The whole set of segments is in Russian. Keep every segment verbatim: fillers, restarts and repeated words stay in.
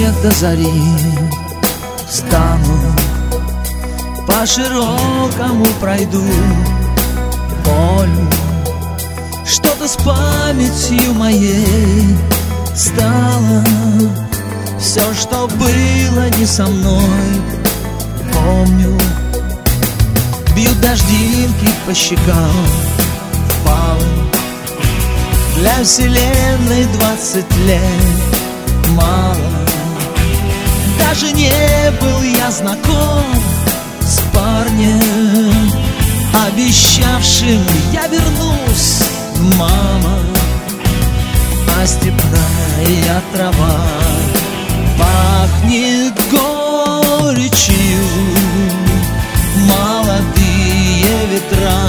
рассвет до зари встану, по широкому пройду полю. Что-то с памятью моей стало, все, что было не со мной, помню. Бьют дождинки по щекам, впало. Для вселенной двадцать лет мало. Даже не был я знаком с парнем, обещавшим я вернусь, мама. А степная трава пахнет горечью, молодые ветра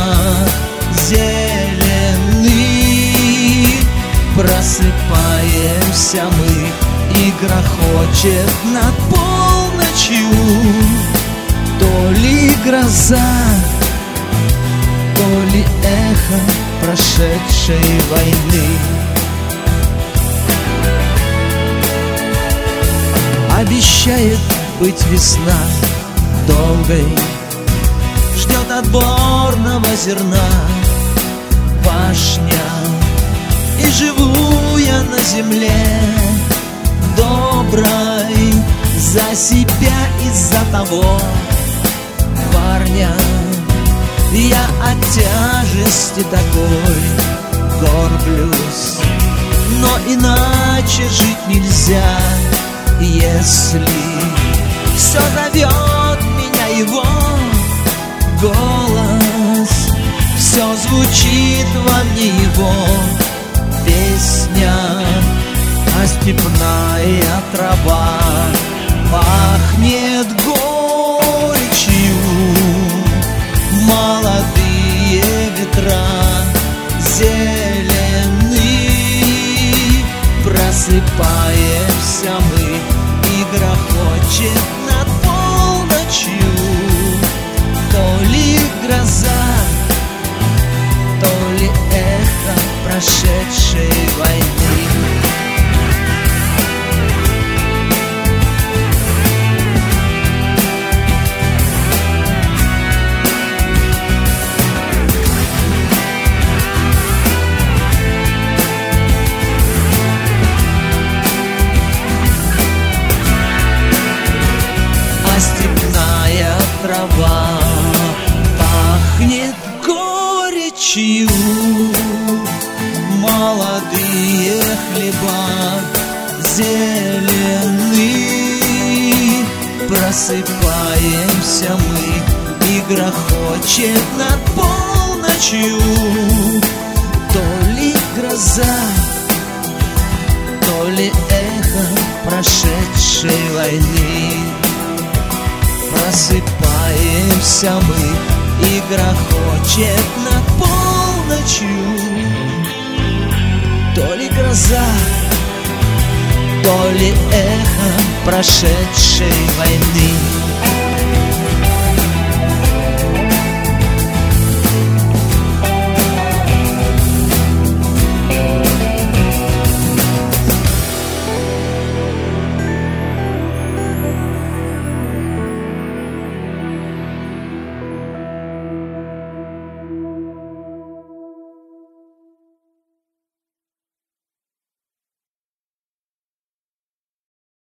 зелены. Просыпаемся мы, и грохочет над полночью то ли гроза, то ли эхо прошедшей войны. Обещает быть весна долгой, ждет отборного зерна пашня. И живу я на земле доброй за себя и за того парня. Я от тяжести такой горблюсь, но иначе жить нельзя, если все зовет меня его голос, все звучит во мне его песня. А степная трава пахнет горечью, молодые ветра зелены. Просыпаемся мы, и грохочет над полночью то ли гроза, то ли эхо прошедшей войны. А степная трава пахнет горечью, молодые хлеба зелены. Просыпаемся мы, и грохочет над полночью то ли гроза, то ли эхо прошедшей войны. Просыпаемся мы, и грохочет над полночью то ли гроза, то ли эхо прошедшей войны.